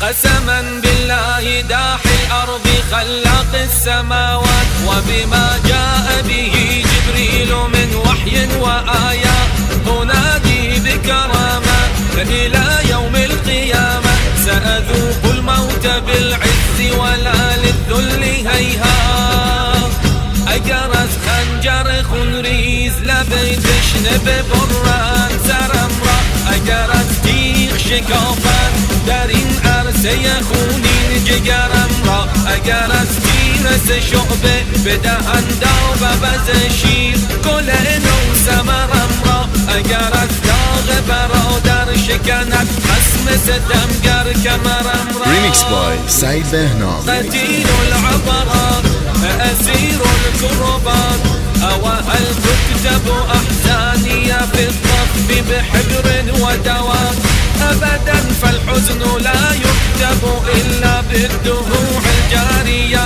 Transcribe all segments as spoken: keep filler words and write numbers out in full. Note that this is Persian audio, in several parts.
قسما بالله داحي الأرض خلاق السماوات، وبما جاء به جبريل من وحي وآيات، أنادي بكرامة إلى يوم القيامة، سأذوق الموت بالعز ولا للذل هيهات. أجرز خنجر خنريز لبيتش نببران سرمرا، أجرز تيخ شكافان در این عرصه خونین جگرم را، اگر از تیرس شعبه بدهنده و بز شیر گل نو ثمرم را، اگر از داغ برادر شکند خصم ستمگر کمرم را. ریمیکس بای سعید بهنام. قتیل العبرات اسیر الكربات، او هل تكتب احزاني في الطف بحبر ودواء، أبدا فالحزن لا يكتب إلا بالدموع الجارية.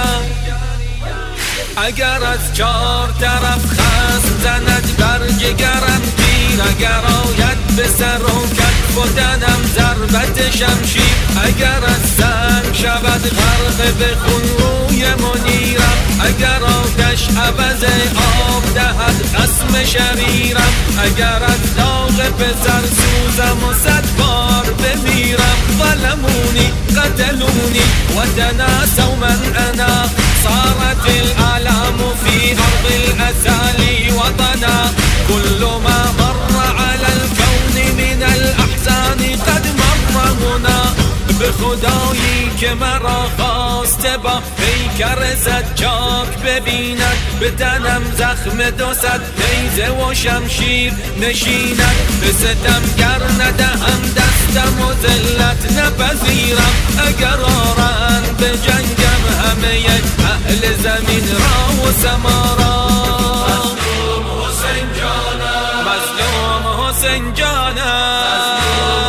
اگر از چار طرف خصم زند بر جگرم تیر، اگر آید به سر و کتف و تنم ضربت شمشیر، اگر از سنگ شود غرق به خون روی منیرم، اگر آتش عوض آب دهد خصم شریرم، اگر از داغ پسر سوزم و صد بار بمیرم. ظلموني قتلوني وتناسوا من أنا، صارت الآلام في أرض الأسالي وطنا، كل ما مر على الكون من الأحزان قد مر هنا. به خدایی که مرا خواسته با پیکر زجاج ببیند، به تنم زخم دو صد نیزه و شمشیر نشیند، به ستمگر ندهم دستم و ذلت نپذیرم، اگر آرند به جنگم همه اهل زمین را و سما را. مظلوم حسین جانم، مظلوم حسین جانم،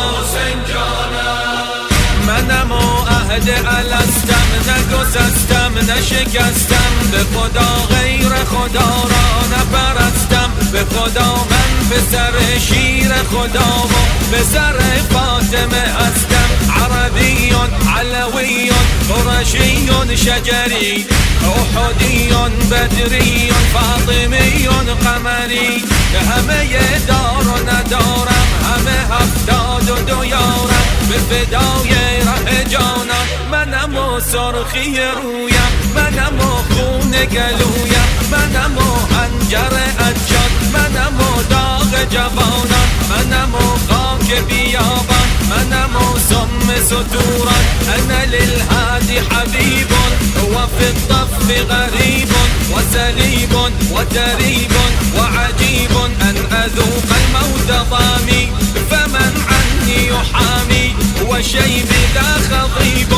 منم و عهد الستم نگسستم نشکستم، به خدا غیر خدا را نپرستم، به خدا من پسر شیر خدا و پسر فاطمه هستم. عربی علوی قرشی شجری، احدی بدری فاطمی قمری، همه دار و ندارم همه هفتاد و دو یارم، به فدای ره جانم منم و سرخی رویم، منم و خون گلویم، منم و حنجر اجاد، منم و داغ جوانم، منم و خاک بیابان، منم و سم ستوران. انا للهادي حبيب وفي الطف غريب وسليب وتريب وعجيب، ان اذوق الموت ضامي فمن عني يحامي، وشيبي ذا خضيب.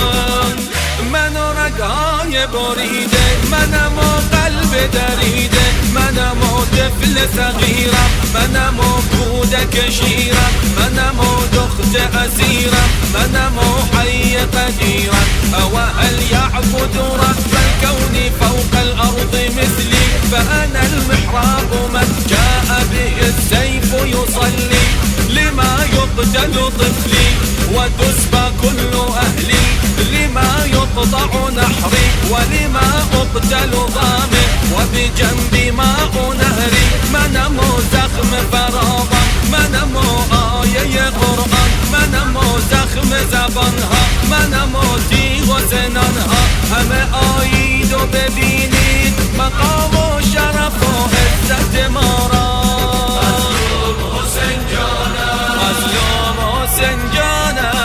من رگهای بریده، منم و قلب دریده، منم و طفل صغیرم، منم و کودک شیرم، منم و دخت اسیرم، منم و حی قدیرم. او هل یعبد رب الكون فوق الارض مثلی، فانا المحراب من جاء به السيف يصلي، لما يقتل طفلي وتسبى كل اهلي، لما يقطع نحري ولما أقتل ضامن، وبجنبي ماء نهري، منم زخم فراغا، منم آیه قرآن، منم زخم زبانها، منم تیغ و سنانها، همه آیید و ببینید مقام و شرف و عزت ما را. مظلوم حسین جانم، مظلوم حسین جانم،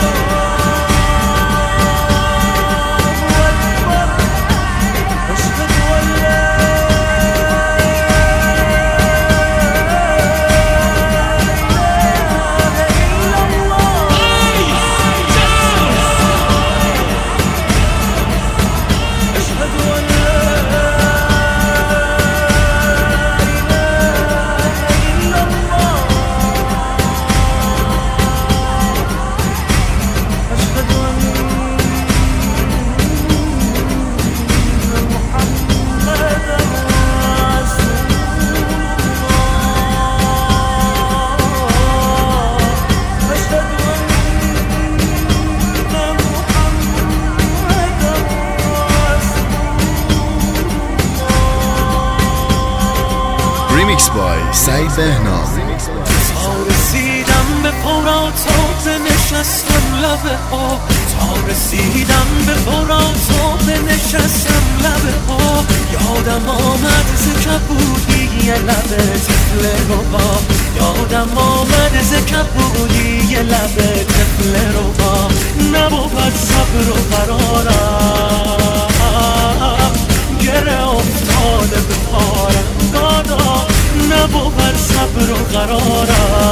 عشق سعید بهنام. تا رسیدم به فرات و نشستم لبه ها، تا رسیدم به فرات و نشستم لبه ها، یادم آمد ز کبودی یه لبه طفل روها، یادم آمد ز کبودی یه لبه طفل روها. نبود صبر و قرارم، گره افتاده به پارم دادا، نبود صبر و قرارم،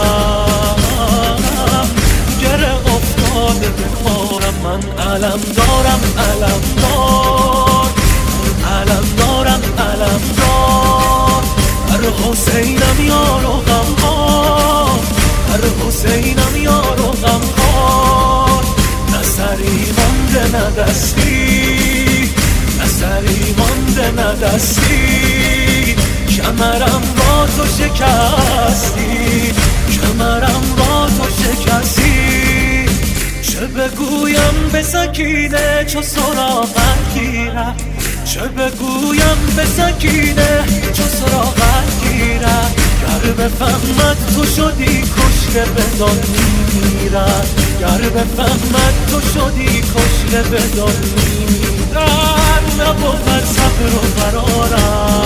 گره افتاده به پارم. من علم دارم علم دار، علم دارم علم دار، هر حسینم یار و غمخوار، هر حسینم یار و غمخوار. نه سری مانده نه دستی، نه سری مانده نه دستی، کمرم با تو شکستی، کمرم با تو شکستی. چه بگویم به سکینه چو سراغت گیره، چه بگویم به سکینه چو سراغت گیره، گر بفهمد تو شدی کشته به داد میمیره، گر بفهمد تو شدی کشته به داد میمیره. نبود صبر و قرارم،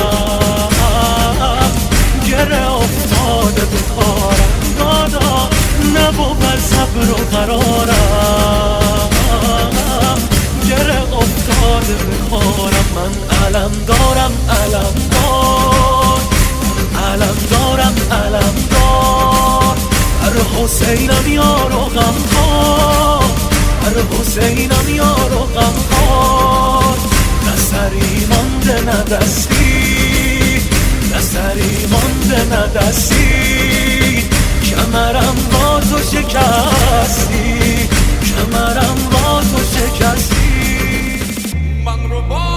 گره افتاده به پارم دادا، نبود صبر و قرارم، گره افتاده به پارم. من علم دارم علم دار، علم دارم علم دار، هر حسینم یار و غمخوار، هر حسینم یار و غمخوار. نه سری مانده نه دستی، نه سری مانده نه دستی، کمرم با تو شکستی، کمرم با تو شکستی. من رو با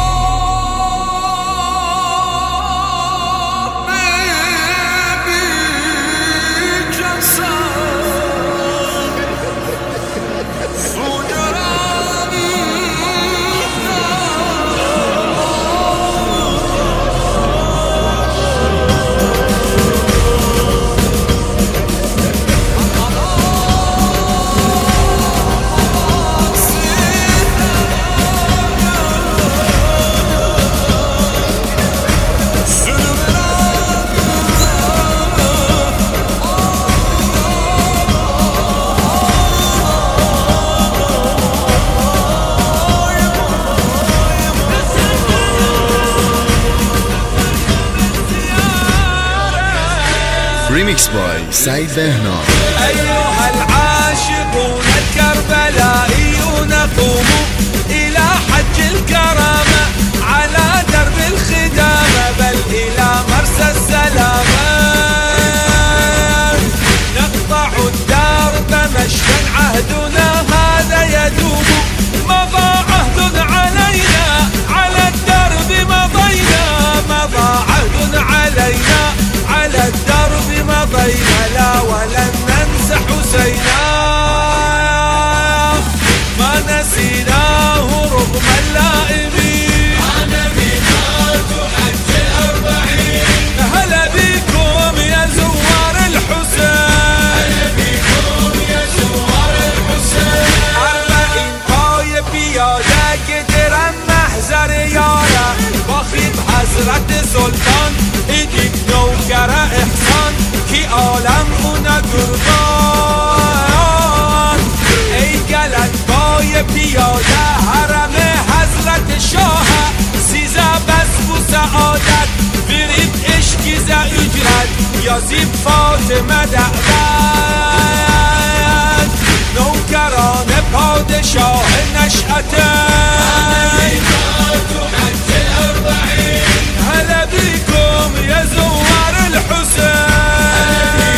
ريميكس باي سعيد بهنام. أيها العاشقون الكربلائيون قوموا إلى حج الكرامة على درب الخدامة، بل إلى مرسى السلامة. نقطع الدرب مشيا عهدنا هذا يدوم، مضى عهد علينا على الدرب مضينا، مضى عهد علينا على الدرب مضينا، لا ولن ننسى حسينا، ما نسيناه رغم اللائمين. أنا ميقات حج الأربعين، هلا بكم يا زوار الحسين، هلا بكم يا زوار الحسين. أربعين پای پیاده که درم محضر یاره، با خیب حضرت سلطان ایدید نوکر احسان، کی عالم اونه قربان. ای گلت پای پیاده حرم حضرت شاه، سیزه بس و سعادت برید عشقی ز اجرت، یا زیب فاطمه دعوت. نوکران پادشاه نشأته، هلا بكم يا زوار الحسين،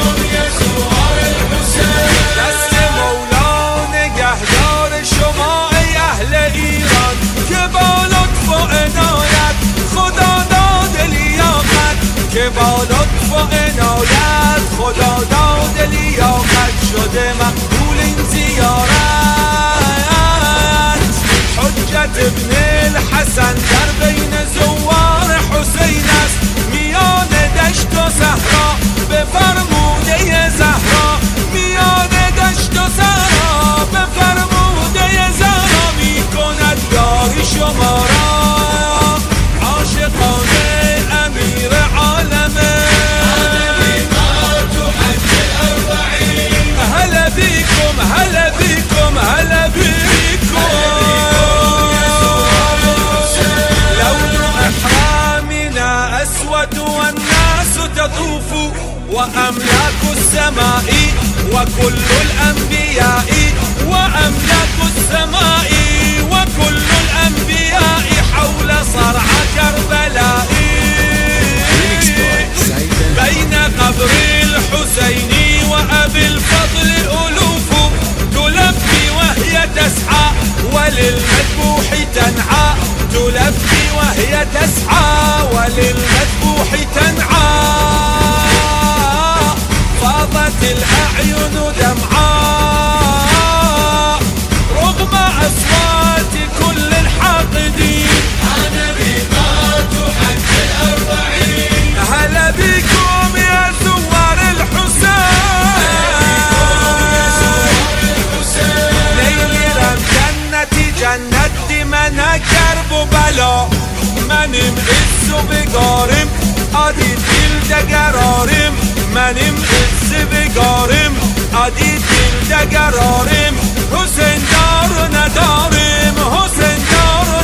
دست مولا نگهدار شما ای اهل ایران، که با لطف و عنایت خدا داد لیاقت، که با لطف و عنایت خدا داد لیاقت، شده مقبول این زیارت. أملاك السماء وكل الأنبياء وأملاك السماء وكل الأنبياء حول صرع كربلاء بين قبر الحسين وأبي الفضل ألوف تلبي وهي تسعى وللمذبوح تنعى تلبي وهي تسعى وللمذبوح تنعى فاضت الأعين دمعاء رغم أصوات كل الحاقدين أنا بيضات حق الأربعين هلا بكم يا زوار الحسين ليلي رم جنتي جنتي من کرب و بلا منیم عز و بگارم عادی دل دگرارم منیم عز بگارم عادی دل دگرارم حسین دار و ندارم حسین دار و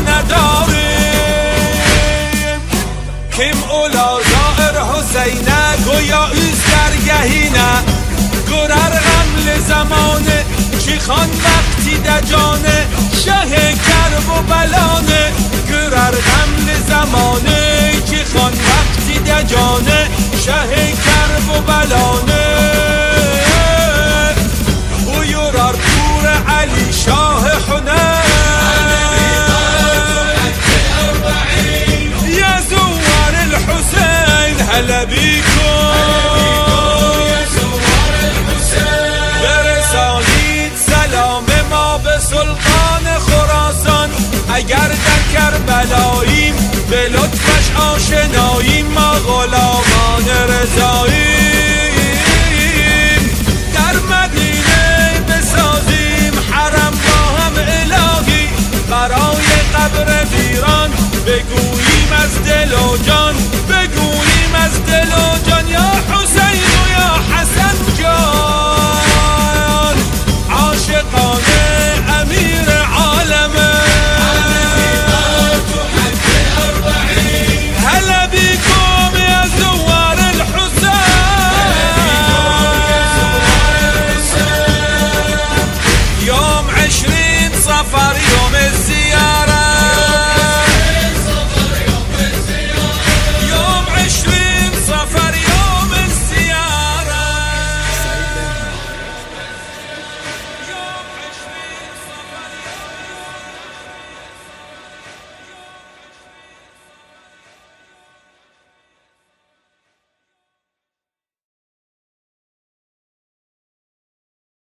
ندارم کم اولا زائر حسینه گویا ایز درگهینه گرر غمل زمانه چی خان وقتی دجانه شه کرب و بلانه گرر غمل زمانه چی خان وقتی دجانه شه کرب و بلانه او یورار پور علی شاه حنین یا زوار الحسین هلا بیکن برسانید سلام ما به سلطان خراسان اگر در کربلاییم به لطفش آشناییم ما غلامان رضاییم